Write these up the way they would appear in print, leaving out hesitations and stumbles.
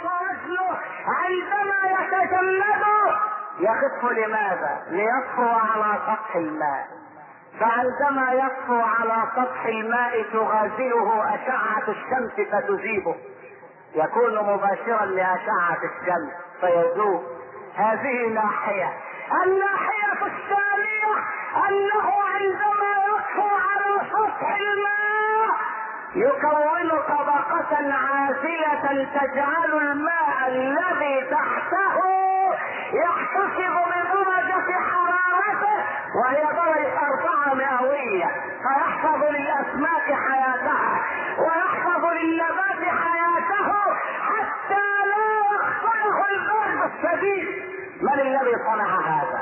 وزنه عندما يتجمد يخف. لماذا؟ ليطفو على سطح الماء، فعندما يطفو على سطح الماء تغازله أشعة الشمس فتذيبه، يكون مباشرا لأشعة الشمس فيذوب. هذه ناحية. الناحية الثانية أنه عندما يطفو على سطح الماء يكون طبقة عازلة تجعل الماء الذي تحته يحتفظ بدرجة حرارته، وهي درجة 4 مئوية، فيحفظ للأسماك حياتها ويحفظ للنبات حياته حتى لا يخطئه البرد الشديد. من الذي صنع هذا؟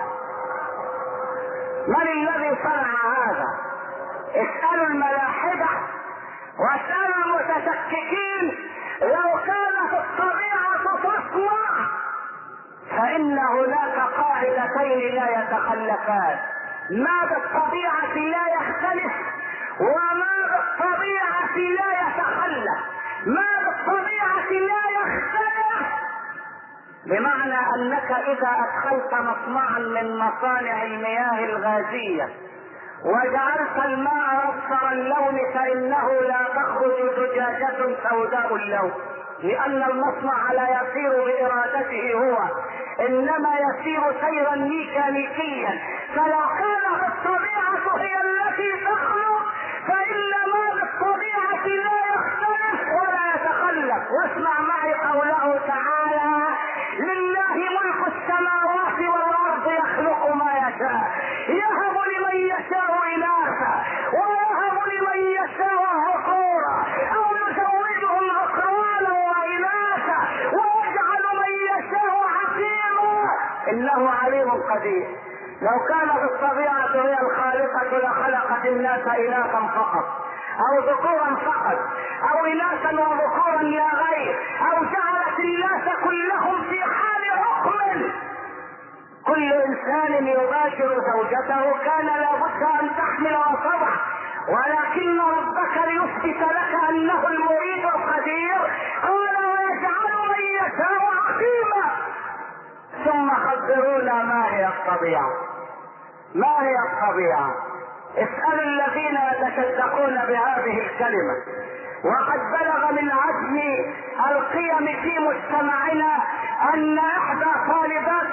من الذي صنع هذا؟ اسألوا الملاحدة واسألوا المتشككين. لو كانت الطبيعة تصنع فإن هناك قاعدتين لا يتخلفان: ما بالطبيعة لا يختلف، وما بالطبيعة لا يتخلف. ما بالطبيعة لا يختلف بمعنى أنك إذا أدخلت مصنعا من مصانع المياه الغازية وجعلت الماء أصفر اللون فإنه لا تخرج زجاجة سوداء اللون، لأن المصنع لا يسير بإرادته هو، إنما يسير سيرا ميكانيكيا. فلو كانت الطبيعة هي التي تخلق فإن ما بالطبيعة لا يختلف ولا يتخلف. واسمع معي قوله تعالى: لله ملك السماوات والأرض يخلق ما يشاء يهب لمن يشاء إناثا ويهب لمن يشاء ذكورا أو يزوجهم ذكرانا وإناثا ويجعل من يشاء عقيما إنه عليم قدير. لو كانت الطبيعة هي الخالقة لخلقت الناس إناثا فقط أو ذكورا فقط أو إناثا وذكورا لا غير، أو جعلت الناس كلهم في حال حكم كل إنسان يباشر زوجته كان لابد أن تحمل وتضع، ولكن ربك ليثبت لك أنه المريد القدير قال: ويجعل من يشاء عقيما. ثم خبرونا ما هي الطبيعة؟ ما هي الطبيعة؟ اسألوا الذين يتشدقون بهذه الكلمة. وقد بلغ من عزم القيم في مجتمعنا أن إحدى طالبات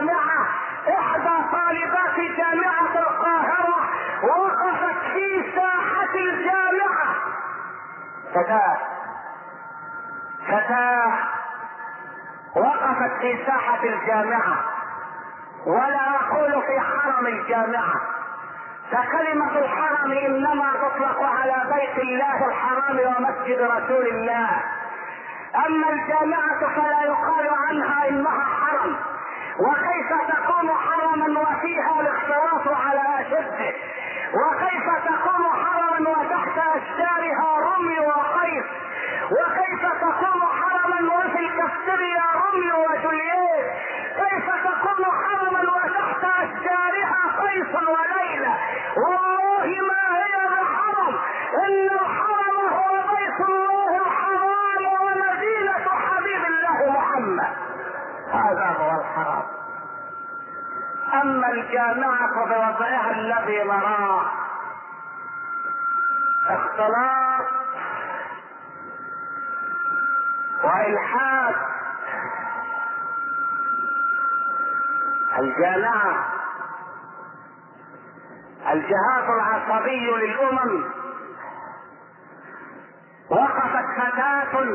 جامعة القاهرة وقفت في ساحة الجامعة. فتاة وقفت في ساحة الجامعة، ولا أقول في حرم الجامعة، فكلمة الحرم إنما تطلق على بيت الله الحرام ومسجد رسول الله. أما الجامعة فلا يقال عنها إنها حرم. وكيف تكون حرما وفيها الاختلاط على أشده؟ وكيف تكون حرما وتحت أشجارها رمي وقيس؟ وكيف تكون حرما وفي الكافتيريا رمي وجولييت؟ كيف تكون حرما وتحت أشجارها قيس وليلى؟ والله ما هي بحرم، إن الحرم هو بيت الله الحرام ومدينة حبيب الله محمد، هذا هو الحرام. أما الجامعة بوضعها الذي نراه اختلاط وإلحاد. الجامعة الجهاز العصبي للأمم. وقفت فتاة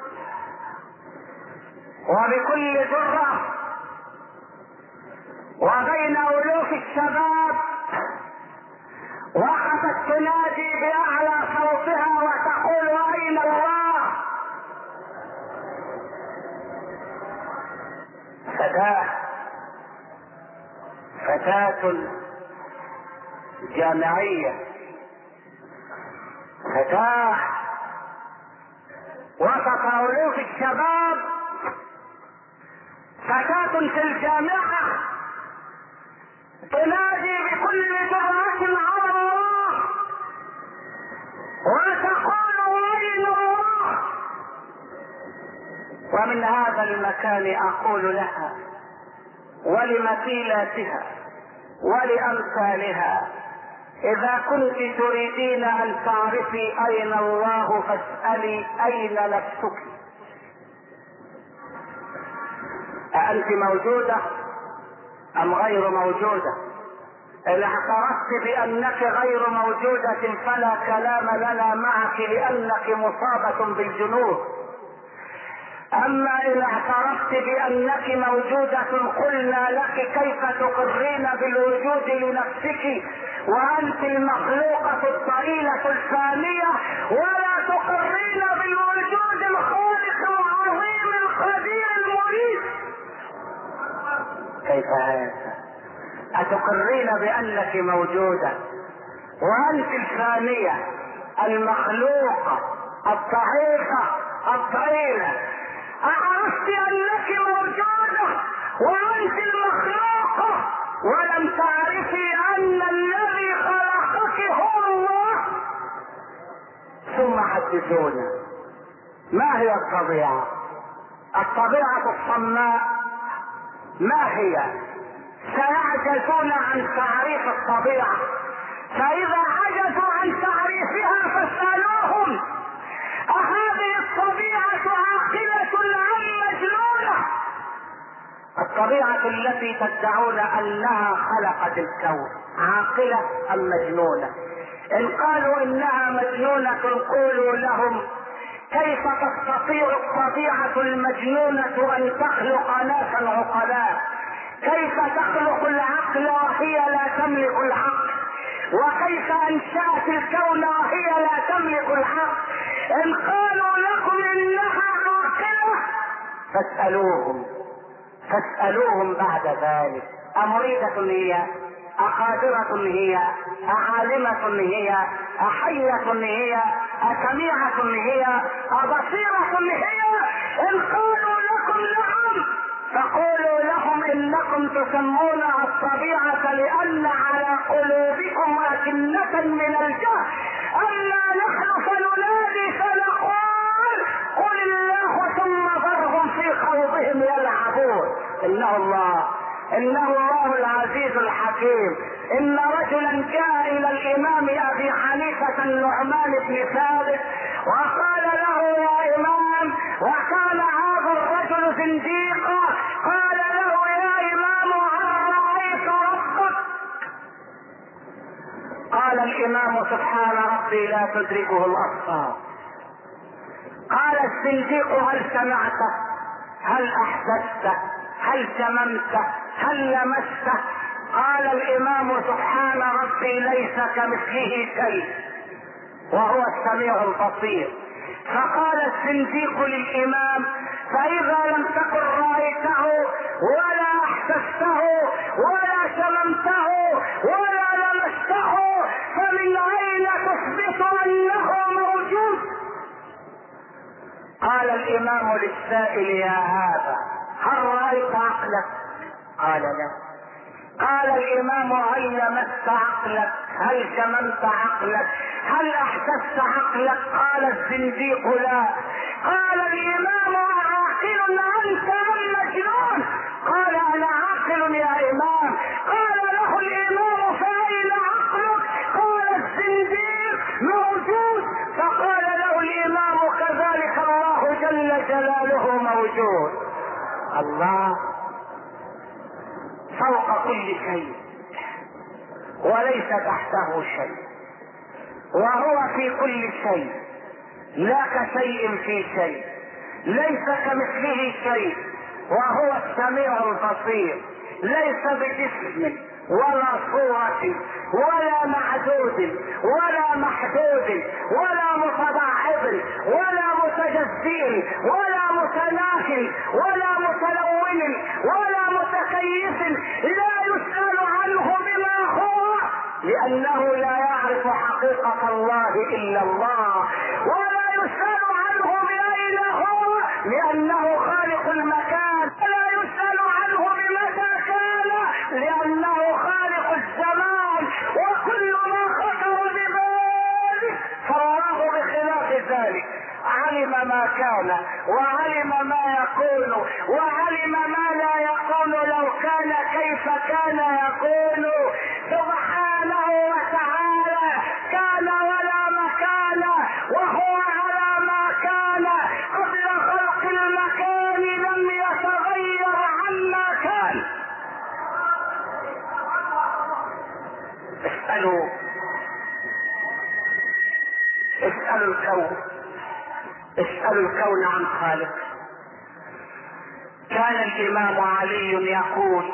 وبكل جرأة وبين ألوف الشباب وقفت تنادي بأعلى صوتها وتقول: أين الله؟ فتاة جامعية، فتاة وسط ألوف الشباب، فتاة في الجامعة تنادي بكل جرأة على الله وتقول: أين الله؟ ومن هذا المكان اقول لها ولمثيلاتها ولامثالها: اذا كنت تريدين ان تعرفي اين الله فاسألي اين نفسك. أأنت موجودة ام غير موجودة؟ ان اعترفت بانك غير موجودة فلا كلام لنا معك لانك مصابة بالجنون. اما ان اعترفت بانك موجودة قلنا لك كيف تقرين بالوجود لنفسك وانت المخلوقة الضئيلة الفانية، ولا تقرين بالوجود الخالق العظيم القدير المريد. كيف هذا؟ اتقرين بانك موجودة وانت الفانية المخلوقة الضعيفة الضئيلة؟ اعرفت انك موجودة وانت المخلوقة ولم تعرفي ان الذي خلقك هو الله؟ ثم حدثونا، ما هي الطبيعة؟ الطبيعة الصماء ما هي؟ سيعجزون عن تعريف الطبيعة، فإذا عجزوا عن تعريفها فاسألوهم: أهذه الطبيعة عاقلة أم مجنونة؟ الطبيعة التي تدعون أنها خلقت الكون عاقلة أم مجنونة؟ إن قالوا إنها مجنونة قولوا لهم: كيف تستطيع الطبيعة المجنونة أن تخلق ناسا عقلاء؟ كيف تخلق العقل وهي لا تملك العقل؟ وكيف انشأت الكون وهي لا تملك العقل؟ ان قالوا لكم انها عاقلة فاسألوهم بعد ذلك: امريدة هي؟ اقادرة هي؟ اعالمة هي؟ احية هي؟ اسميعة هي؟ ابصيرة هي؟ ان قالوا لكم نعم فقولوا لهم: انكم تسمونها الطبيعة لان على قلوبكم أكنة من الجهل، اما نحن فننادي فنقول: قل الله ثم ذرهم في خوضهم يلعبون. انه الله العزيز الحكيم. ان رجلا جاء الى الامام ابي حنيفة النعمان بن ثابت وقال له: يا امام، وكان هذا الرجل زنديقا، قال له: يا امام، هل رأيت ربك؟ قال الامام: سبحان ربي لا تدركه الابصار. قال الزنديق: هل سمعته؟ هل احسسته؟ هل شممته؟ هل لمسته؟ قال الامام: سبحان ربي ليس كمثله شيء وهو السميع البصير. فقال الزنديق للامام: فاذا لم تكن رايته ولا احسسته ولا شممته ولا لمسته فمن اين تثبت انه موجود؟ قال الامام للسائل: يا هذا، هل رايت عقلك؟ قال: لا. قال الامام: هل لمست عقلك؟ هل شممت عقلك؟ هل احسست عقلك؟ قال الزنديق: لا. قال الامام: عاقل انت ام مجنون؟ قال: انا عاقل يا امام. قال له الامام: فاين عقلك؟ قال الزنديق: موجود. فقال له الامام: كذلك الله جل جلاله موجود. الله فوق كل شيء وليس تحته شيء، وهو في كل شيء، لا كشيء في شيء، ليس كمثله شيء، وهو السميع البصير، ليس بجسم ولا صورة ولا معدود ولا محدود ولا متضاعف ولا متجزئ ولا متناهي ولا متلون ولا متكيف، لا يسأل عنه بما هو لأنه لا يعرف حقيقة الله إلا الله، ولا يسأل عنه بأين هو لأنه خالق المكان، ولا يسأل عنه بمتى كان لأنه خالق الزمان، وكل ما خطر بباله فالله بخلاف ذلك علم ما كان، وعلم ما يكون، وعلم ما لا يكون، لو كان كيف كان يكون. سبحانه وتعالى كان ولا مكان، وهو على ما كان قبل خلق المكان، لم يتغير عما كان. اسألوا الكون عن خالق. كان الإمام علي يقول: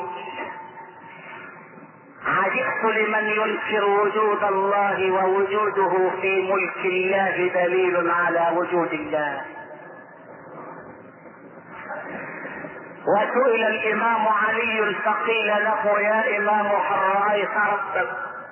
عجبت لمن ينكر وجود الله، ووجوده في ملك الله دليل على وجود الله. وسئل الإمام علي فقيل له: يا إمام هل رأيت ربك؟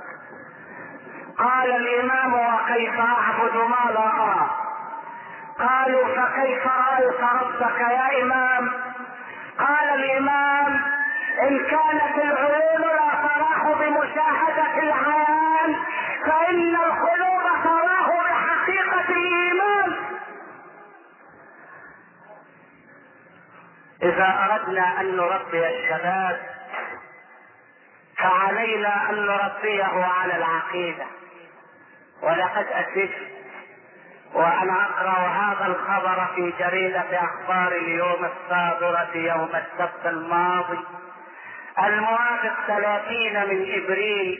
قال الإمام: وكيف أعبد ما لا أرى؟ قالوا: فكيف رأيت ربك يا إمام؟ قال الإمام: إن كانت العيون لا تراه بمشاهدة العيان، فإن القلوب تراه بحقيقة الإيمان. إذا أردنا أن نربي الشباب فعلينا أن نربيه على العقيدة. ولقد أسف وأنا أقرأ هذا الخبر في جريدة أخبار اليوم الصادرة يوم السبت الماضي الموافق 30 من إبريل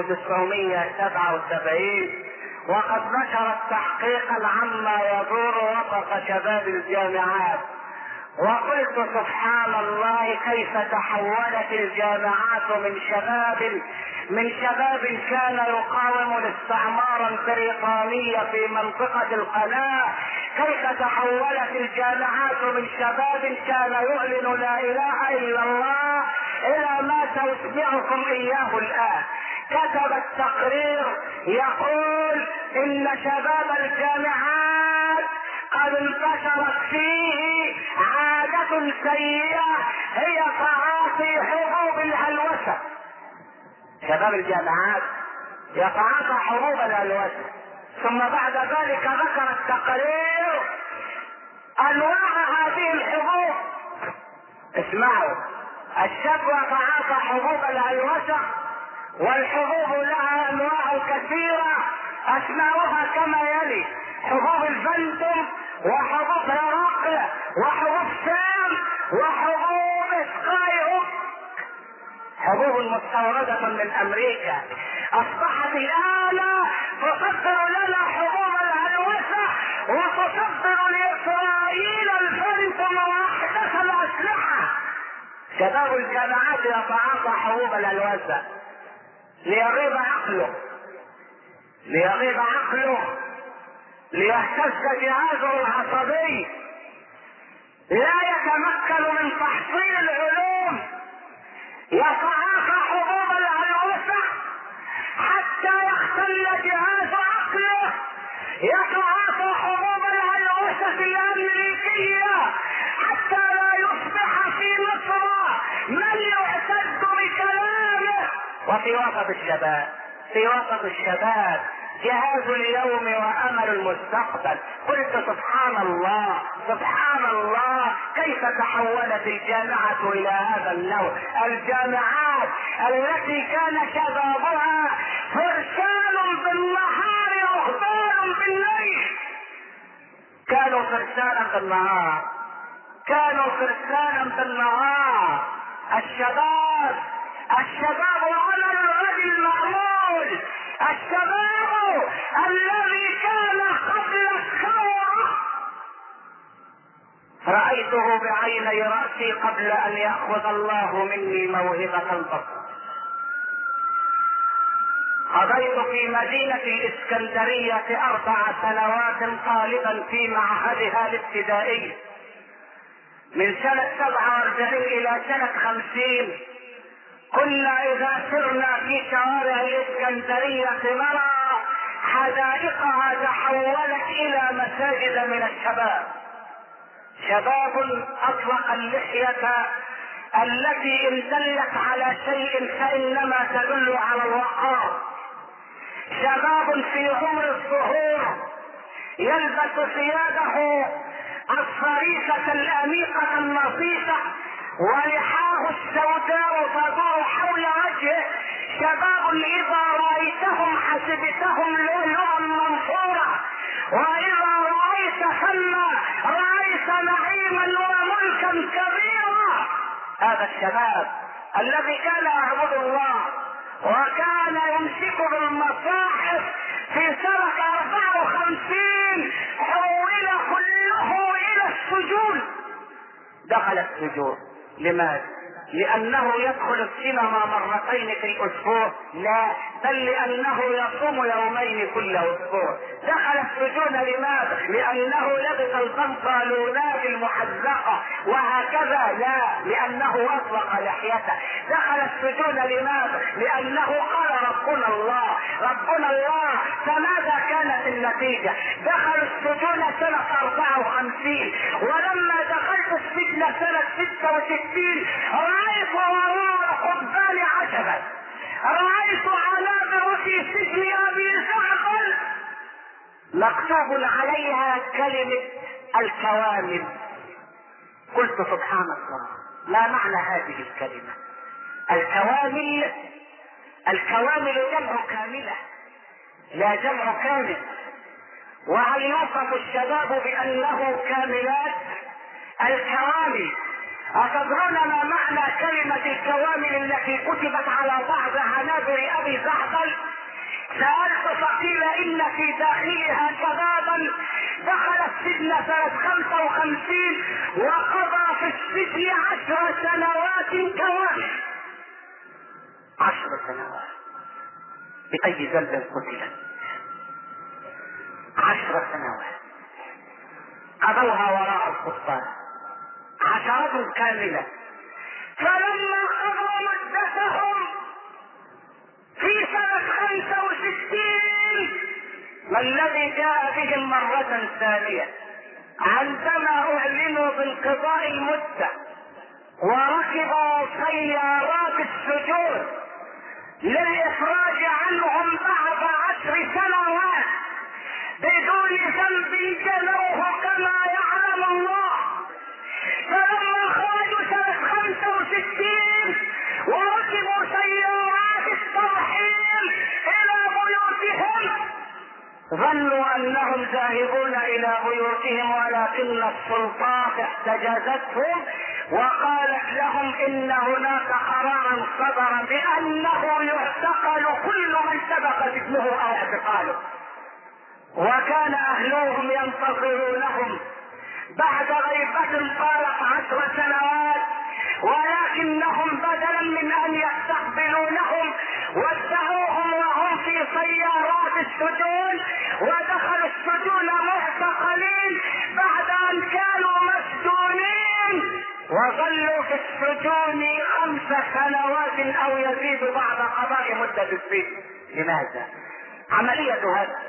1977، وقد نشرت تحقيقا عما يدور وسط شباب الجامعات. وقلت: سبحان الله، كيف تحولت الجامعات من شباب كان يقاوم الاستعمار البريطاني في منطقة القناة، كيف تحولت الجامعات من شباب كان يعلن لا إله إلا الله إلى ما سأسمعكم إياه الآن. كتب التقرير يقول إن شباب الجامعات قد انتشرت فيه عادة سيئة هي تعاطي حبوب الهلوسة. شباب الجامعات يتعاطى حبوب الهلوسة. ثم بعد ذلك ذكر التقرير انواع هذه الحبوب. اسمعوا: الشاب يتعاطى حبوب الهلوسة، والحبوب لها انواع كثيرة اسماؤها كما يلي: حبوب الفندم، وحبوب هرقل، وحبوب سام، وحبوب سكاي. حبوب مستوردة من امريكا اصبحت الان تصدر لنا حبوب الهلوسة، وتصدر لاسرائيل الفندم واحدث الاسلحة. شباب الجامعات يتعاطى حبوب الهلوسة ليغيب عقله، ليهتز جهازه العصبي، لا يتمكن من تحصيل العلوم. يتعاطى حبوب الهلوسة حتى يختل جهاز عقله. يتعاطى حبوب الهلوسة الامريكية حتى لا يصبح في مصر من يعتد بكلامه. وفي وسط الشباب جهاز اليوم وامل المستقبل. قلت: سبحان الله، كيف تحولت الجامعة الى هذا النوع. الجامعات التي كان شبابها فرسان بالنهار رهبان بالليل، كانوا فرسانا بالنهار. الشباب عمل الرجل المعمول، الشباب الذي كان قبل الثورة. رأيته بعيني رأسي قبل أن يأخذ الله مني موهبة البصر. قضيت في مدينة الإسكندرية 4 سنوات طالبا في معهدها الابتدائي، من سنة 47 إلى سنة 50. كنا إذا سرنا في شوارع الإسكندرية نرى حدائقها تحولت إلى مساجد من الشباب. شباب أطلق اللحية التي إن دلت على شيء فإنما تدل على الوقار. شباب في عمر الظهور يلبس ثيابه الصريفة الأنيقة النظيفة ولحاه السوداء تدور حول وجهه، شباب إذا رأيتهم حسبتهم لؤلؤا منثورا، وإذا رأيت ثم رأيت نعيما وملكا كبيرا. هذا الشباب الذي كان يعبد الله وكان يمسك بالمصاحف في سنة 54 حول كله إلى السجون. دخل السجون لماذا؟ لأنه يدخل السينما مرتين في الأسبوع؟ لا، بل لأنه يصوم يومين كل أسبوع. دخل السجون لماذا؟ لأنه لبس البنطلونات المحزقة وهكذا؟ لا، لأنه أطلق لحيته. دخل السجون لماذا؟ لأنه قال ربنا الله ربنا الله. فماذا كانت النتيجة؟ دخل السجون سنة 54، ولما دخلت السجن سنة 66 رأيت وراء قبال عجبا، رأيت على برؤوس سجن أبي جعفر مكتوب عليها كلمة الكوامل. قلت سبحان الله، ما معنى هذه الكلمة الكوامل؟ الكوامل جمع كاملة لا جمع كامل. وهل يوصف الشباب بأنه كاملات؟ الكوامل. أتدرون ما معنى كلمة الكوامل التي كتبت على بعض عنابر أبي زعبل؟ سألت فقيل إن في داخلها شبابا دخل السجن سنة 55 وقضى في السجن 10 سنوات كوامل. 10 سنوات بأي ذنب قتلت؟ 10 سنوات قضوها وراء القضبان، 10 كاملة. فلما قضوا مدتهم في سنة 65 ما الذي جاء بهم مرة ثانية؟ عندما اعلنوا بانقضاء المدة وركبوا سيارات السجون للإخراج عنهم بعد 10 سنوات بدون ذنب جنوه كما يعلم الله. فلما خرجوا سنة 65 وركبوا سيارات الترحيل إلى بيوتهم ظنوا أنهم ذاهبون إلى بيوتهم، ولكن السلطات احتجزتهم وقالت لهم إن هناك قرارا صدر بأنه يعتقل كل من سبق ذكره أو اعتقاله. وكان أهلهم ينتظرونهم بعد غيبة طالت 10 سنوات، ولكنهم بدلا من أن يستقبلونهم ودعوهم وهم في سيارات السجون ودخلوا السجون معتقلين بعد أن كانوا مسجونين، وظلوا في السجون 5 سنوات أو يزيد بعد قضاء مدة السجن. لماذا؟ عملية هذا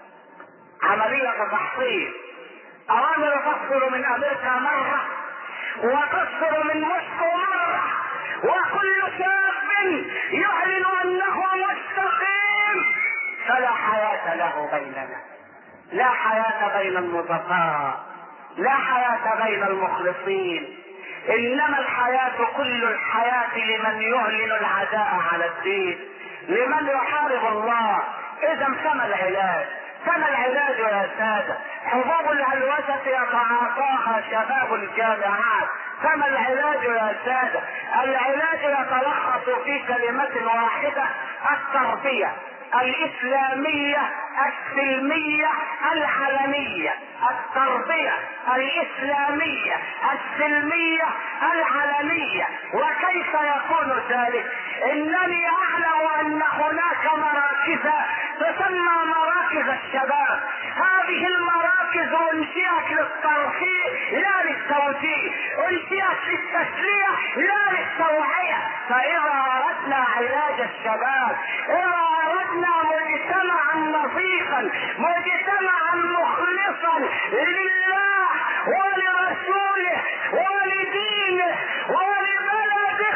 عملية تحصيل. أوامر تصدر من أمريكا مرة وتصدر من موسكو مرة، وكل شاب يعلن أنه مستقيم فلا حياة له بيننا، لا حياة بين النظفاء، لا حياة بين المخلصين، إنما الحياة كل الحياة لمن يعلن العداء على الدين، لمن يحارب الله. إذا فما العلاج؟ فما العلاج يا سادة؟ حبوب الهلوسة يتعاطاها شباب الجامعات. فما العلاج يا سادة؟ العلاج يتلخص في كلمة واحدة: التربية الإسلامية السلمية العلنية. التربية الإسلامية السلمية العلنية. وكيف يكون ذلك؟ إنني أعلم أن هناك مراكز تسمى مراكز الشباب. هذه المراكز انشئت للترفيه لا للتوجيه، انشئت للتسلية لا للتوعية. فإذا أردنا علاج الشباب، إذا أردنا مجتمعا نظيفا، مجتمعا مخلصا لله ولرسوله ولدينه ولبلده،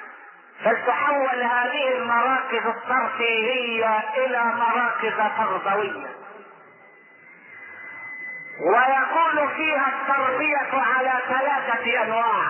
فلتحول هذه المراكز الترفيهية إلى مراكز تربوية. ويكون فيها التربية على 3 أنواع: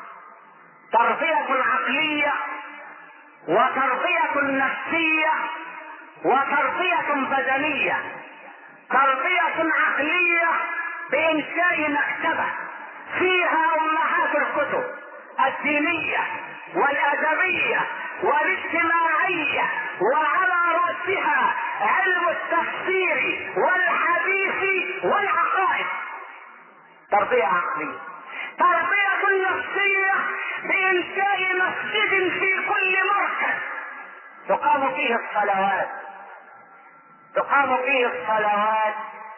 تربية عقلية، وتربية نفسية، وتربية بدنية. تربية عقلية بإنشاء مكتبة فيها أمهات الكتب الدينية والأدبية والاجتماعية، وعلى رأسها علم التفسير والحديث والعقائد. تربية عقلية. تربية نفسية بإنشاء مسجد في كل مركز تقام فيه الصلوات، تقام فيه الصلوات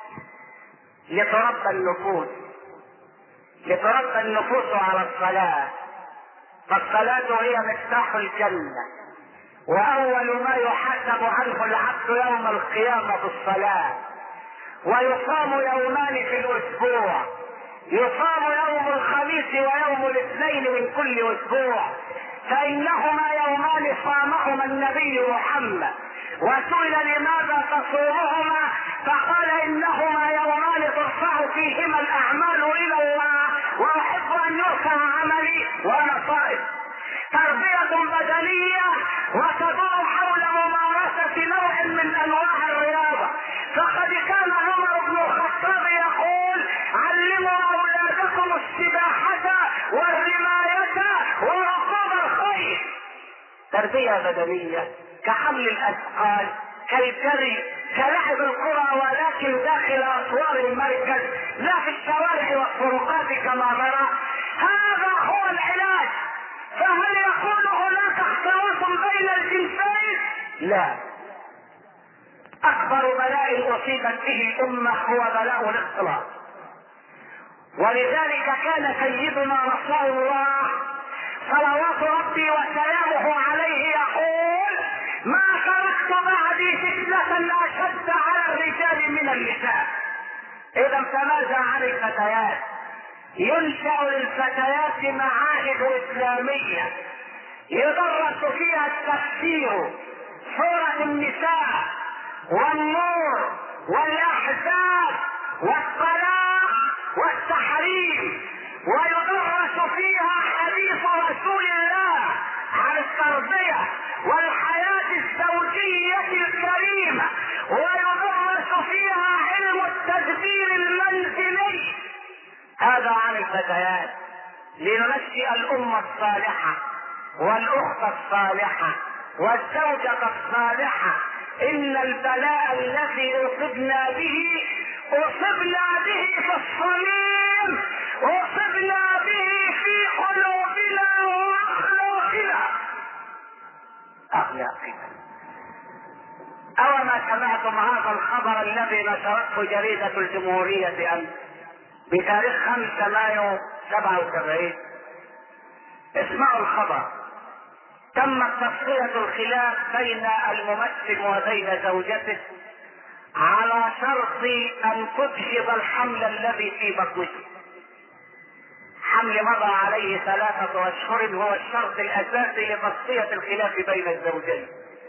لتربى النفوس، لتربى النفوس على الصلاة. فالصلاة هي مفتاح الجنة، وأول ما يحاسب عنه العبد يوم القيامة بالصلاة. ويصام يومان في الأسبوع، يصام يوم الخميس ويوم الاثنين من كل أسبوع، فإنهما يومان صامهما النبي محمد. وسئل لماذا تصومهما؟ فقال إنهما يومان ترفع فيهما الأعمال إلى الله، وأحب أن يرفع عملي وأنا صائم. تربية بدنية وتدور حول ممارسة نوع من أنواع الرياضة. فقد كان عمر بن الخطاب يقول: علموا أولادكم السباحة والرماية وركوب الخيل. تربية بدنية كحمل الأثقال، كالجري، كلعب الكرة، ولكن داخل أسوار المركز لا في الشوارع والطرقات كما نرى. هذا هو العلاج. فهل يكون هناك اختلاط بين الجنسين؟ لا. أكبر بلاء أصيبت به الأمة هو بلاء الاختلاط. ولذلك كان سيدنا رسول الله صلوات ربي وسلامه عليه يقول: ما تركت بعدي فتنة أشد على الرجال من النساء. إذا فماذا عن الفتيات؟ ينشأ للفتيات معاهد إسلامية يدرس فيها التفسير، سورة النساء والنور والأحزاب والطلاق والتحريم، ويدرس فيها حديث رسول الله عن التربية والحياة الزوجية الكريمة، ويدرس فيها علم التدبير المنزلي. هذا عن الفتيات، لننشئ الأمة الصالحة والأخت الصالحة والزوجة الصالحة. إن البلاء الذي أصبنا به في الصميم، أصبنا به في قلوبنا وأخلاقنا. أوما سمعتم هذا الخبر الذي نشرته جريدة الجمهورية أمس بتاريخ 5 مايو 77؟ اسمعوا الخبر: تمت تصفية الخلاف بين الممثل وبين زوجته على شرط أن تجهض الحمل الذي في بطنه. حمل مضى عليه 3 أشهر هو الشرط الأساسي لتصفية الخلاف بين الزوجين.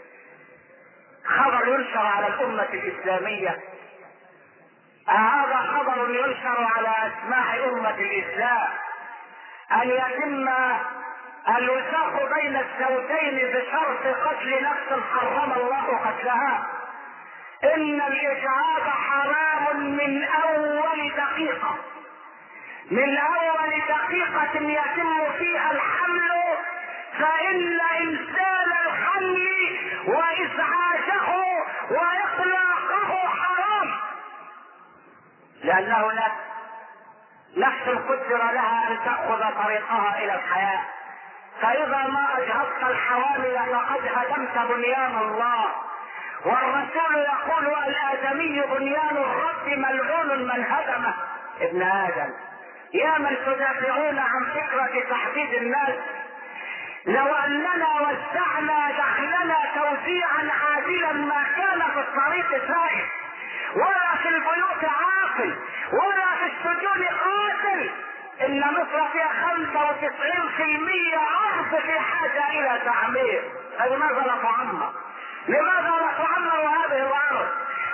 خبر ينشر على الأمة الإسلامية. هذا خبر ينشر على أسماع أمة الإسلام، أن يتم الوثاق بين الزوجين بشرط قتل نفس حرم الله قتلها. إن الإجهاض حرام من أول دقيقة، من أول دقيقة يتم فيها الحمل، فإن إنزال الحمل وإزعاجه وإطلاقه حرام، لأنه نفس قدر لها أن تأخذ طريقها إلى الحياة. فإذا ما أجهضت الحوامل فقد هدمت بنيان الله. والرسول يقول: الآدمي بنيان الرب ملعون من هدمه. ابن آدم، يا من تدافعون عن فكرة تحديد الناس، لو أننا وزعنا دخلنا توزيعا عادلا ما كان في الطريق سائر، ولا في البيوت عاقل، ولا في السجون قاتل. إن مصر فيها 95% أرض في حاجة إلى تعمير، فلماذا لا تعمر؟ لماذا لا تعمر هذه الأرض؟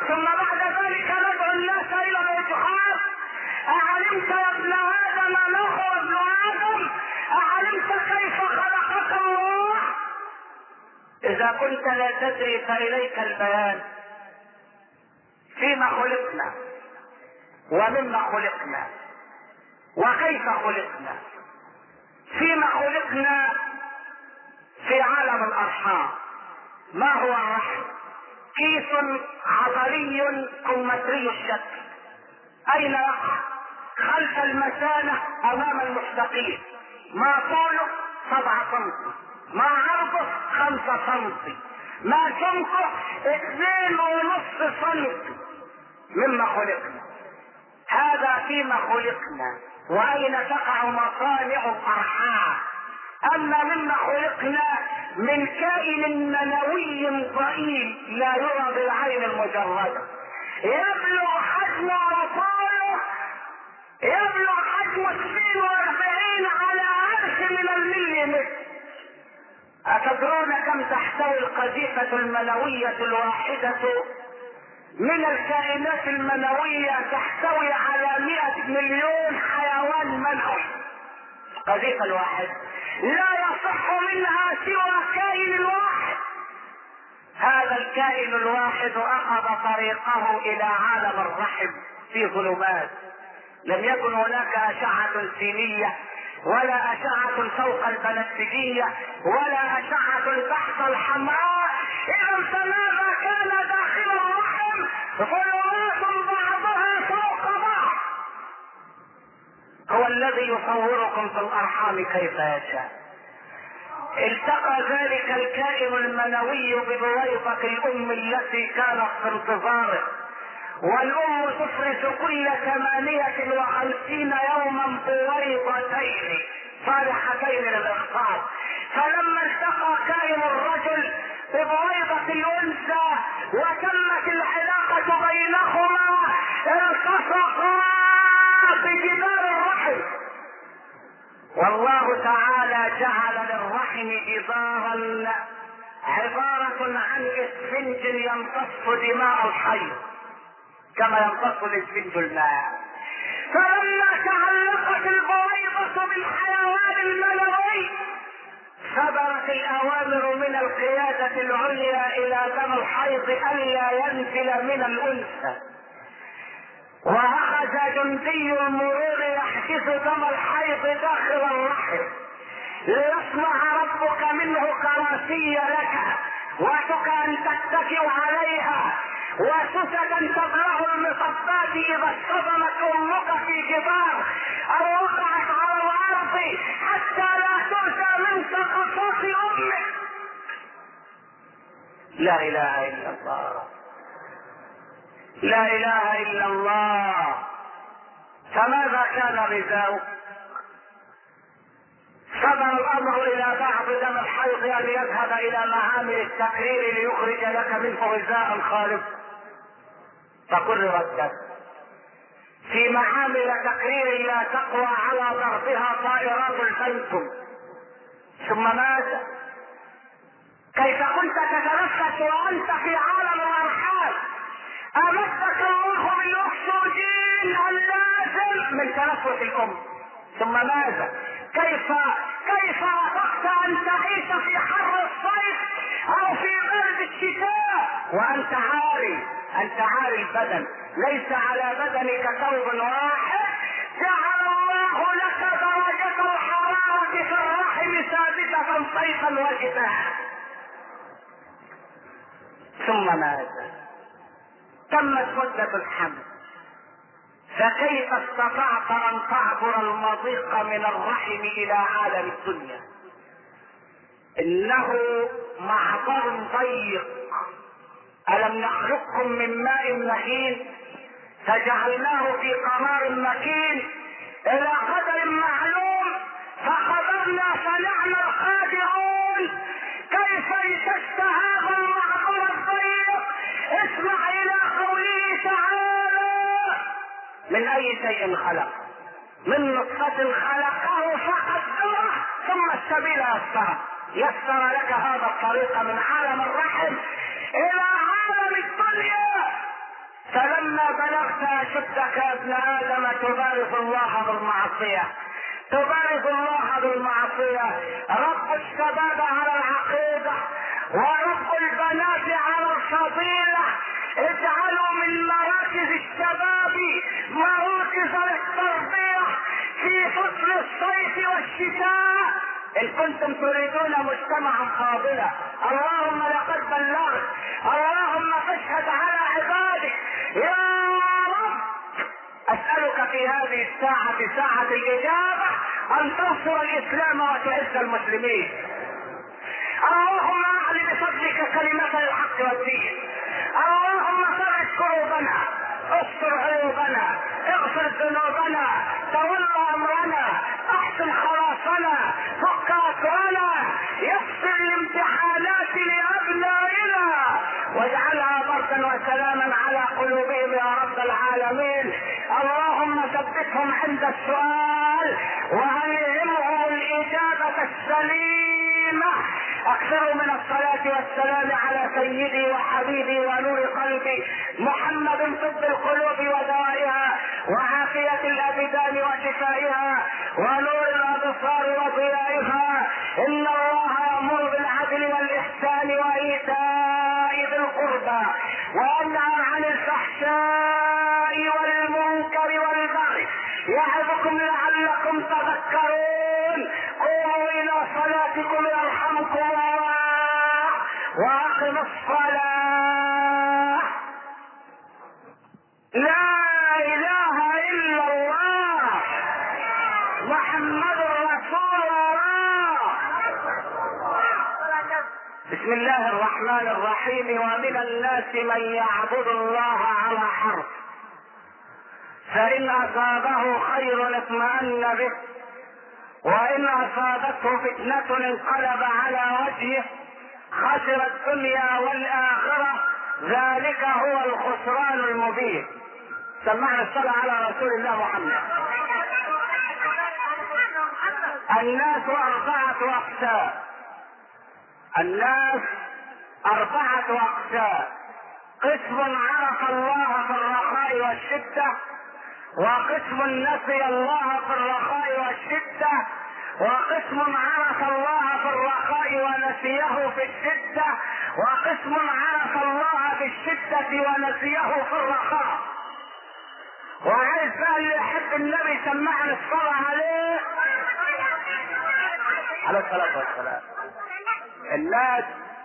ثم بعد ذلك ندعو الناس الى الاجحاف. اعلمت يا ابن ادم ما هو ابن ادم؟ اعلمت كيف خلقك الله؟ اذا كنت لا تدري فاليك البيان. فيما خلقنا ومما خلقنا وكيف خلقنا. فيما خلقنا في عالم الارحام. ما هو الرحم؟ كيس عضلي كمثري الشكل. اين يقع؟ خلف المثانة امام المستقيم. ما طوله 7 سم، ما عرضه 5 سم، ما سمكه 2.5 سم. مما خلقنا. هذا فيما خلقنا. واين تقع مصانع الارحام؟ اما مما خلقنا من كائن منوي ضئيل لا يرى بالعين المجردة، يبلغ حجم أطفاله، يبلغ حجم 42 على 1000 من المليمتر. أتدرون كم تحتوي القذيفة المنوية الواحدة من الكائنات المنوية؟ تحتوي على 100 مليون حيوان منوي. القذيفة الواحدة لا يصح منها سوى كائن واحد. هذا الكائن الواحد اخذ طريقه الى عالم الرحم في ظلمات. لم يكن هناك اشعة سينية ولا اشعة فوق البنفسجية ولا اشعة البحث الحمراء. اذا فماذا كان داخل الرحم؟ ظلمات بعضها فوق بعض. هو الذي يصوركم في الارحام كيف يشاء. التقى ذلك الكائن المنوي ببويضة الام التي كانت في انتظاره، والام تفرز كل 58 يوما بويضتين صالحتين للاخصاب. فلما التقى كائن الرجل ببويضة الانثى وتمت العلاقة بينهما التصقا بجدار الرحم. والله تعالى جعل للرحم جدارا عبارة عن اسفنج يمتص دماء الحي كما يمتص الاسفنج الماء. فلما تعلقت البويضة بالحيوان المنوي صدرت الاوامر من القيادة العليا الى دم الحيض الا ينزل من الانثى، واخذ جندي المرور يحجز دم الحيض داخل الرحم ليصنع ربك منه كراسي لك واتك ان تتكئ عليها وسسة تبلغ المصبات اذا اصطدمت امك في جدار او وقعت على الارض حتى لا تؤتى منك قصاص امك. لا اله الا الله، لا اله الا الله. فماذا كان غذاؤه؟ صدر الامر الى بعض دم الحيض ان يذهب الى معامل التقرير ليخرج لك منه غذاء خالص، فقرر الدم في معامل تقرير لا تقوى على ضربها طائرات الفيتم. ثم ماذا؟ كيف كنت تتنفس وانت في عالم الارحام؟ امدك الله بالاكسجين اللازم من تنفس الام. ثم ماذا؟ كيف رفضت ان تعيش في حر الصيف او في برد الشتاء وانت عاري البدن، ليس على بدنك ثوب واحد. جعل الله لك درجة الحرارة في الرحم ثابتة صيفا وشتاء. ثم ماذا؟ تمت مدة الحمل، فكيف استطعت ان تعبر المضيق من الرحم الى عالم الدنيا؟ انه معبر ضيق. الم نخلقكم من ماء مهين فجعلناه في قرار مكين الى قدر معلوم فقدرنا فنعم القادرون. كيف انتجت هذا المعبر الضيق؟ اسمع الى قوله تعالى: من اي شيء خلق؟ من نطفة خلقه فقدره ثم السبيل يسره. يسر لك هذا الطريق من عالم الرحم الى عالم الدنيا. فلما بلغت اشدك يا ابن ادم تبارز الله بالمعصيه، تبارز الله بالمعصيه. رب الشباب على العقيده ورب البنات على الفضيله. اجعلوا من مراكز الشباب مراكز للتربيه في فصل الصيف والشتاء ان كنتم تريدون مجتمعا قابلا. اللهم لقد بلغت، اللهم فاشهد على عبادك يا رب. اسألك في هذه الساعة، ساعة الاجابة، ان تنصر الاسلام وتعز المسلمين. اللهم اعل بفضلك كلمة الحق والدين. اللهم فرج كروبنا، استر عيوبنا، اغفر ذنوبنا، تولى امرنا، احسن خلاصنا، فك اسرنا، يسر الامتحانات لابنائنا واجعلها بردا وسلاما على قلوبهم يا رب العالمين. اللهم ثبتهم عند السؤال والهمهم الاجابة السليمة. اكثروا من الصلاة والسلام على سيدي وحبيبي ونور قلبي محمد، طب القلوب ودوائها وعافية الابدان وشفائها ونور الابصار وضيائها. ان الله يأمر بالعدل والاحسان وايتاء ذي القربى وينهى عن الفحشاء والمنكر والبغي يعظكم لعلكم تذكرون. قوموا الى صلاتكم يرحمكم الله واقم الصلاة. لا اله الا الله محمد رسول الله. بسم الله الرحمن الرحيم. ومن الناس من يعبد الله على حرف، فإن أصابه خير اطمأن به، وإن أصابته فتنة انقلب على وجهه، خسر الدنيا والآخرة، ذلك هو الخسران المبين. سمعنا الصلاة على رسول الله محمد. الناس أربعة أقسام، الناس أربعة أقسام. قسم عرف الله في الرخاء والشدة، وقسم نسي الله في الرخاء والشدة، وقسم عرف الله في الرخاء ونسيه في الشدة، وقسم عرف الله في الشدة ونسيه في الرخاء. وعايز بقى اللي يحب النبي سمعنا الصلاة عليه عليه الصلاة والسلام. الناس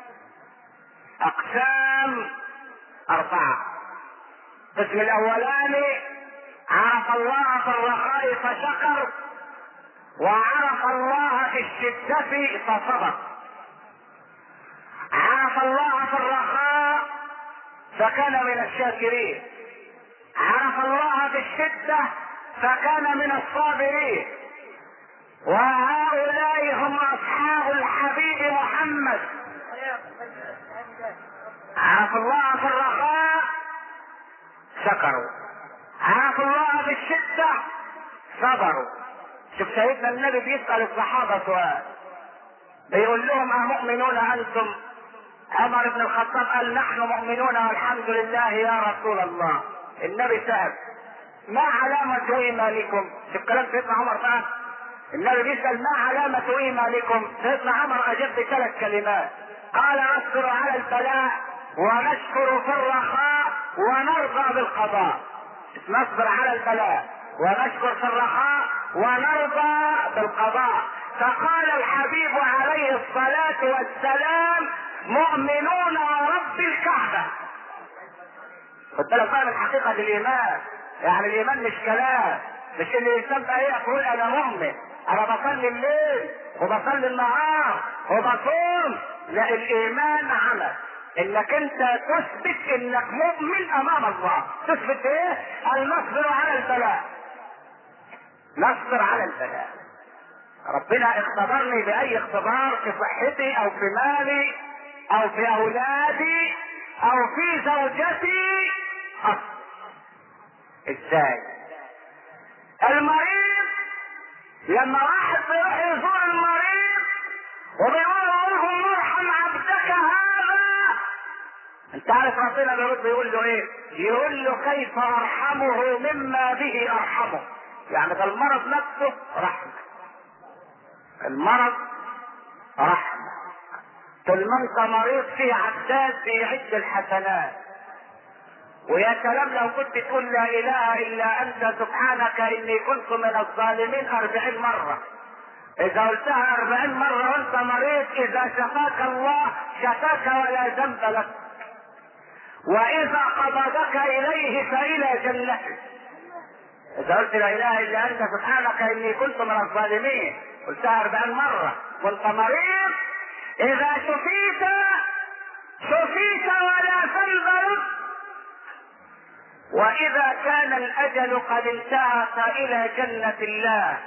اقسام اربعة. القسم الاولاني عرف الله في الرخاء فشكر، وعرف الله في الشدة فصبر. عرف الله في الرخاء فكان من الشاكرين، عرف الله في الشدة فكان من الصابرين. وهؤلاء هم اصحاب الحبيب محمد. عرف الله في الرخاء شكروا، عرف الله في الشدة صبروا. شوف سيدنا النبي بيسأل الصحابة سؤال، بيقول لهم أمؤمنون أنتم؟ عمر بن الخطاب قال نحن مؤمنون والحمد لله يا رسول الله. النبي سأل ما علامة إيمانكم؟ شوف كلام سيدنا عمر بقى. النبي بيسأل ما علامة إيمانكم؟ سيدنا عمر أجاب بثلاث كلمات، قال نصبر على البلاء ونشكر في الرخاء ونرضى بالقضاء. نصبر على البلاء ونشكر في الرخاء ونرضى بالقضاء. فقال الحبيب عليه الصلاة والسلام مؤمنون ورب الكعبة. خد بالك بقى من حقيقة الإيمان. يعني الإيمان مش كلام، مش ان الإنسان بقى يقول أنا مؤمن، أنا بصلي الليل وبصلي النهار وبصوم. لا، الإيمان عمل، انك انت تثبت انك مؤمن امام الله. تثبت ايه؟ نصبر على البلاء، نصبر على البلاء. ربنا اختبرني باي اختبار، في صحتي او في مالي او في اولادي او في زوجتي. ازاي؟ المريض لما واحد بيروح يزور المريض وبيقول له مرحم عبدك هذا، انت تعرف ربنا بيرد يقول له ايه؟ يقول له كيف ارحمه مما به ارحمه. يعني ده المرض نفسه رحمه، المرض رحمه. طول ما انت مريض في عداد بيعد الحسنات. ويا سلام لو كنت تقول لا اله الا انت سبحانك اني كنت من الظالمين 40 مرة. اذا قلتها 40 مرة وانت مريض، اذا شفاك الله شفاك ولا ذنب لك. واذا قبضك اليه فالى جنته. اذا قلت لا اله الا انت سبحانك اني كنت من الظالمين، قلتها 40 مرة وانت مريض، اذا شفيت شفيت ولا ذنب لك. واذا كان الاجل قد انتهى فالى جنة الله،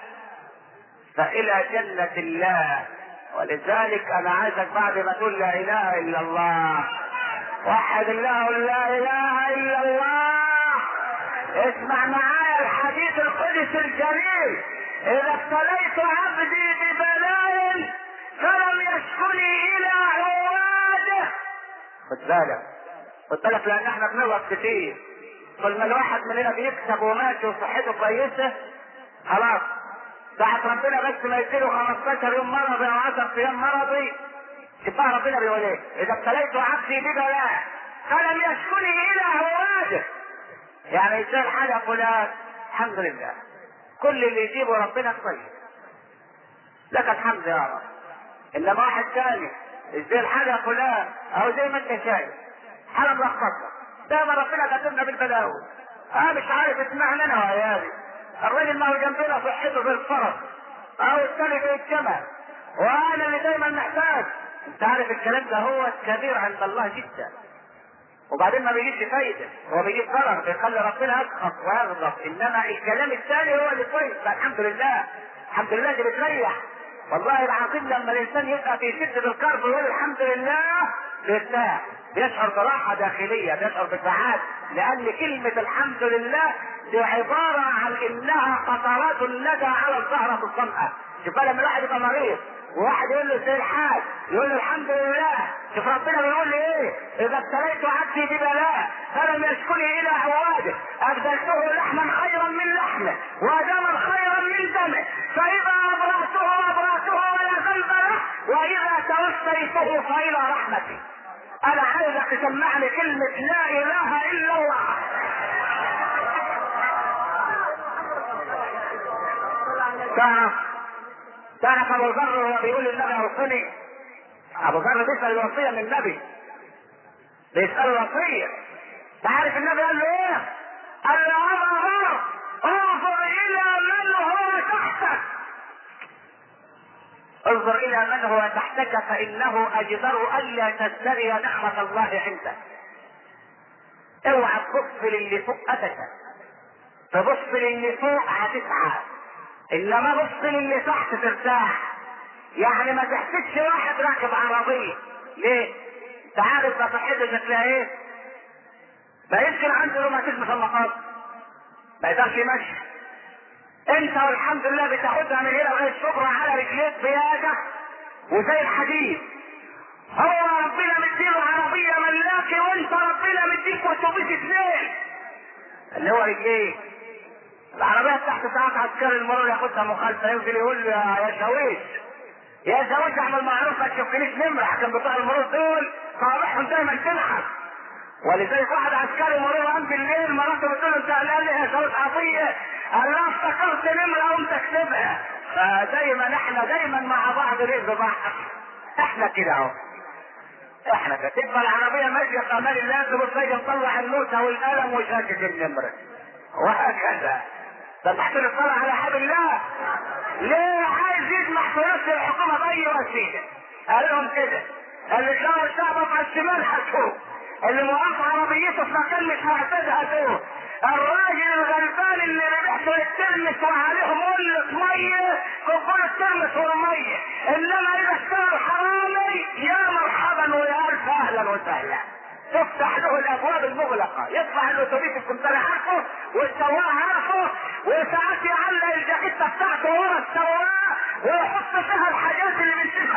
فالى جنة الله. ولذلك انا عايزك بعد ما تقول لا اله الا الله، وحد الله، قل لا اله الا الله. اسمع معايا الحديث القدسي الجليل: اذا ابتليت عبدي ببلاء فلم يشكني الى عواده. خد بالك، خد بالك، لان احنا بنغلط كتير. كل ما الواحد مننا بيكسب وماشي وصحته كويسه، خلاص ساعة ربنا بس ما يديله 15 يوم مرضي او 10 ايام مرضي، يبقى ربنا بيقول ايه؟ اذا ابتليت عبدي ببلاء فلم يشكني الى عواده. يعني ازاي الحاجه فلان؟ الحمد لله، كل اللي يجيبه ربنا كويس، لك الحمد يا رب. انما واحد ثاني ازاي الحاجه فلان، او زي ما انت شايف حاله ملخبطه، دايما ربنا كاتبنا بالبلاوي. مش عارف اسمعنا انا وعيالي، الراجل ما هو جنبنا صحته في الفرس، او الثاني في الجمل، وانا اللي دايما محتاج. انت عارف الكلام ده هو كبير عند الله جدا، وبعدين ما بيجيش فايده، هو بيجيب ضرر بيخلي ربنا يسخط ويغضب. انما الكلام الثاني هو اللي كويس. الحمد لله، الحمد لله اللي بتريح. والله العظيم لما الانسان يبقى في شده الكرب ويقول الحمد لله بيرتاح، بيشعر براحه داخليه، بيشعر بسعاده، لان كلمه الحمد لله دي عباره عن انها قطرات الندى على الزهره الظمأ. شوف لما الواحد يبقى مريض وواحد يقول له زي الحال، يقول له الحمد لله. شوف ربنا بيقول لي ايه؟ اذا ابتليت عبدي ببلاء فلم يشكني الى عواده ابدلته لحما خيرا من لحمه ودما خيرا من دمه، فاذا ابرأته ولا ذنب له، واذا توفيته فالى رحمتي. انا عايزك تسمعني كلمه لا اله الا الله. تعرف ابو ذر وهو بيقول للنبي اوصني؟ ابو ذر بيسال الوصيه من النبي، بيسال الوصيه. تعرف النبي قال له ايه؟ قال له ابا ذر انظر الى من هو تحتك، انظر الى من هو تحتك فانه اجدر الا تزدري نعمه الله عندك. اوعى تبص للي فوق ابدا، تبص للي فوق هتسعى، انما بص للي تحت ترتاح. يعني ما تحسدش واحد راكب عربيه. ليه؟ انت عارف ما صحته شكلها ايه؟ ما يمكن عنده روماتيزم في المقاصد، ما يقدرش يمشي. انت والحمد لله بتاخدها من هنا لغايه شبرا على رجليك بياجة وزي الحديد. هو ربنا مديله عربيه ملاكي، وانت ربنا مديك اتوبيس 2 اللي هو رجليك. العربيه تحت ساعات عسكري المرور ياخدها مخالفه، ينزل يقول له يا شاويش يا شاويش اعمل معروف ما تشوفنيش نمره، عشان بتوع المرور دول صوابعهم دايما تنحت. ولذلك واحد عسكري مرور قام بالليل مراته بتقول له انت قال لي يا شاويش عطيه، قال لها افتكرت نمره قمت اكتبها. فدايما احنا دايما مع بعض رزق بعض، احنا كده اهو، احنا كده. تبقى العربيه ماشيه في امان الله، تبص تيجي نطلع النوته والقلم وشاشه النمره وهكذا. فتحت الصلاة على حبل الله. ليه عايز يجمع فلوس الحكومة بأي وسيلة؟ قال لهم كده، اللي شاور شعبه على الشمال هاتوه، اللي موقف عربيته في مكان مش معتاد هاتوه، الراجل الغلبان اللي ربحته الترمس وعليهم قلة مية كل الترمس والمية، انما اذا اشتغل حرامي يا مرحبا ويا الف اهلا وسهلا. تفتح له الابواب المغلقه، يدفع الاتوبيس الكمتري عارفه والسواق عارفه، وساعات يعلق الجاكيته بتاعته ورا السواق ويحط فيها الحاجات اللي بنشوفها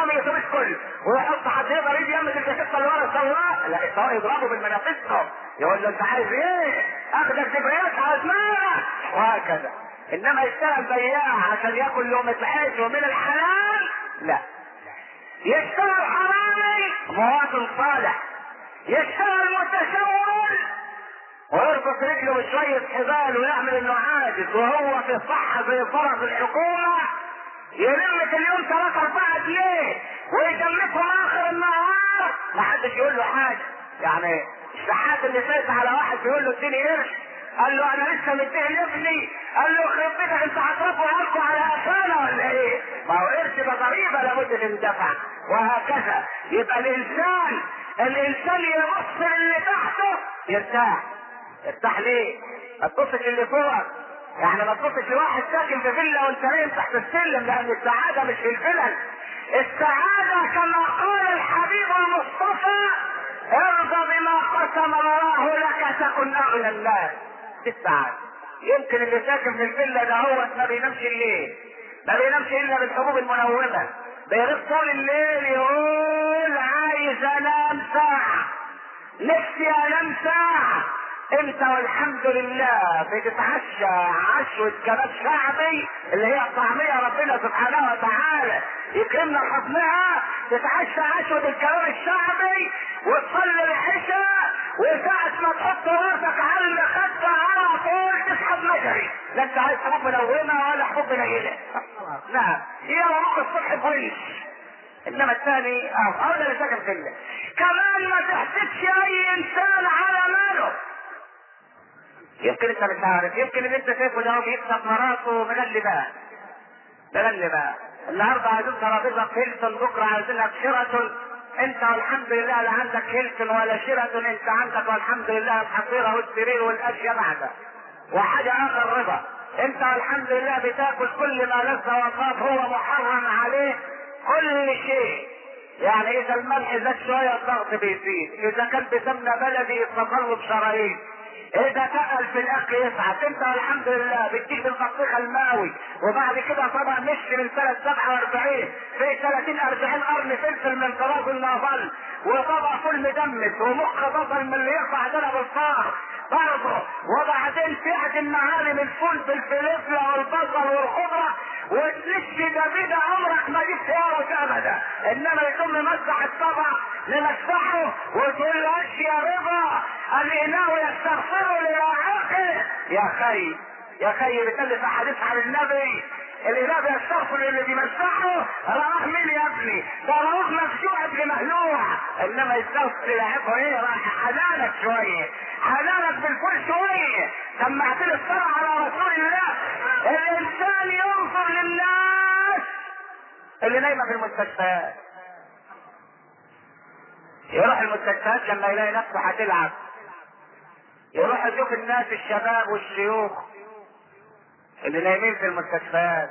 يحمل الاتوبيس كله ويحط حد يقدر يجي يعمل الجاكيته اللي ورا السواق، لا السواق يضربه بالمنافسهم يقول له انت عايز ايه؟ اخدك دبريات على دماغك وهكذا. انما يشتغل بياع عشان ياكل لقمه العيش ومن الحلال لا. يشتغل حرامي مواطن صالح، يشتغل متسول ويربط رجله بشويه حبال ويعمل انه عاجز وهو في صحه زي فرس الحكومه، يلم في اليوم 3-4 جنيه ويجمسهم اخر النهار ما حدش يقول له حاجه. يعني الشحات اللي فايت على واحد بيقول له اديني قرش، قال له انا لسه مديه لابني، قال له خرب بيتك انت هتصرفوا عنكم على قفانا ولا ايه؟ ما هو قرش ده ضريبه لابد تندفع وهكذا. يبقى الانسان يبص للي تحته يرتاح. ارتاح ليه؟ ما تبصش اللي فوقك، يعني ما تبصش لواحد ساكن في فيلا وانت نايم تحت السلم، لان السعاده مش في الفلل. السعاده كما قال الحبيب المصطفى ارضى بما قسم الله لك تكن اغنى الناس. دي السعاده. يمكن اللي ساكن في الفيلا ده هو ما بينامش الليل، ما بينامش الا بالحبوب المنومه، بيغيب طول الليل يقول عايز انام ساعه، نفسي انام ساعه. انت والحمد لله بتتعشى عشوة كباب شعبي اللي هي الطعمية، ربنا سبحانه وتعالى يكرمنا حظها، تتعشى عشوة الكباب الشعبي وتصلي العشاء، وساعة ما تحط راسك على المخدة على طول تسحب مجري، لا انت عايز حبوب منومة ولا حبوب منيلة. نعم هي مروق الصبح فريش. انما الثاني اولى اللي ساكن فيلا. كمان ما تحسدش اي انسان على ماله. يمكن انت مش عارف، يمكن اللي انت شايفه ده بيكسب مراته مغلبة النهارده عايزين ترابيزه في هيلتون، بكره عايزين لك شيراتون. انت والحمد لله لا عندك هيلتون ولا شيراتون، انت عندك والحمد لله الحصيره والسرير والاشياء بعده. وحاجه اخر رضا، انت والحمد لله بتاكل كل ما لذ وطاب، هو محرم عليه كل شيء. يعني اذا الملح زاد شويه الضغط بيزيد، اذا كان بسمنه بلدي التصلب شرايين، اذا تقل في الاكل يسعد. انت الحمد لله بتجيب البطيخه الماوي وبعد كده طبعا مشي من سنه 47 في 30-40 قرن فلفل من طراز النافل، وطبعا فول مدمس ومخ بصل من اللي يقطع دلب الفار برضه، وبعدين تعدل معالم الفول بالفلفله والبصل والخضره وتلش دبيده عمرك ما جبت ياوت ابدا. انما يكون ممسح الطبع لمسحه وتقول له يا رضا الاناء يستغفر لراعاقه. يا خي بتلف احاديث عن النبي، الاناء يستغفر اللي بيمسحه راه مين يا ابني؟ ده راه مفجوع ابن مهلوع. انما يستغفر لراعاقه ايه؟ راح حنانك شويه، حنانك بالفول شويه. سمعت لي الصلاه على رسول الله. الانسان ينظر للناس اللي نايمه في المستشفيات، يروح المستشفيات لما يلاقي نفسه هتلعب، يروح يشوف الناس الشباب والشيوخ اللي نايمين في المستشفيات،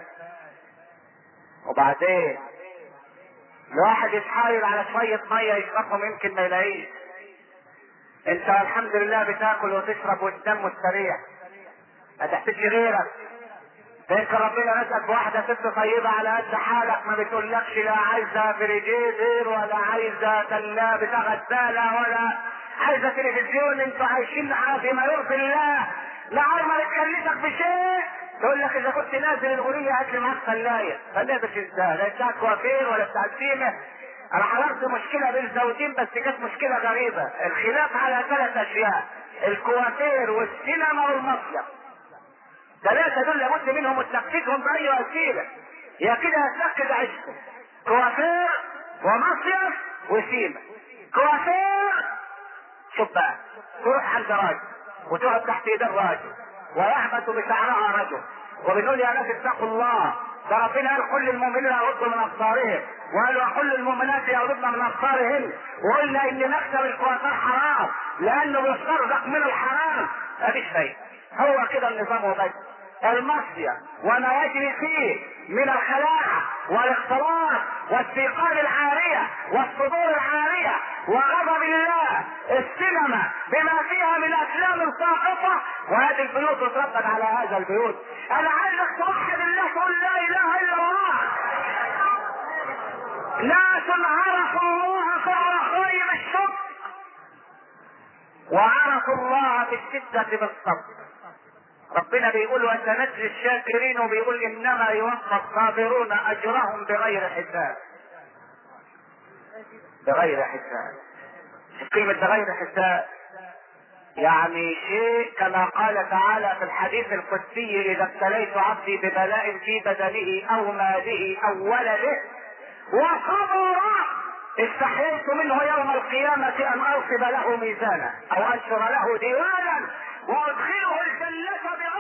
وبعدين الواحد يتحايل على شوية مية يشربهم يمكن ما يلاقيش. انت الحمد لله بتاكل وتشرب وتنام مستريح، ما تحتاجش غيرك. يمكن ربنا رزقك بواحدة ست طيبة على قد حالك، ما بتقولكش لا عايزة فريجيدر ولا عايزة ثلاجة غسالة ولا عايزة تلفزيون. انتوا عايشين في ما يرضي الله، لا عمر تكلفك بشيء. تقول لك اذا كنت نازل الغنية هات لي معاك ثلاجة مش ازاي، لا بتاع كوافير ولا بتاع سيمة. انا حضرت مشكلة بين زوجين بس كانت مشكلة غريبة، الخلاف على 3 اشياء: الكوافير والسينما والمصيف. 3 دول لابد منهم وتنفذهم باي وسيله، يا كده هتنفذ عيشتك. كوافير ومصيف وسيمه. كوافير شوف بقى، تروح عند راجل وتقعد تحت ايد الراجل ويعبث بشعرها رجل وبنقول يا ناس اتقوا الله، ده ربنا قال كل المؤمنين يغضوا من ابصارهم، وقال وكل المؤمنات يغضبن من ابصارهن، وقلنا ان مكسب الكوافير حرام لانه بيسترزق من الحرام. مفيش شيء، هو كده النظام وبس. المصيف وما يجري فيه من الخلاعة والاختلاط والسيقان العارية والصدور العارية وغضب الله. السينما بما فيها من افلام ساقطة، وهذه البيوت تتردد على هذا البيوت. انا عايزك توحد الله، تقول لا اله الا الله. ناس عرفوا الله في الرخاء بالشكر، وعرفوا الله في الشدة بالصبر. ربنا بيقول وسنجزي الشاكرين، وبيقول انما يوفى الصابرون اجرهم بغير حساب. بغير حساب. قيمة بغير حساب يعني شيء كما قال تعالى في الحديث القدسي: اذا ابتليت عبدي ببلاء في بدنه او ماله او ولده وصبر استحييت منه يوم القيامة ان انصب له ميزانا او انشر له ديوانا وادخله الجنة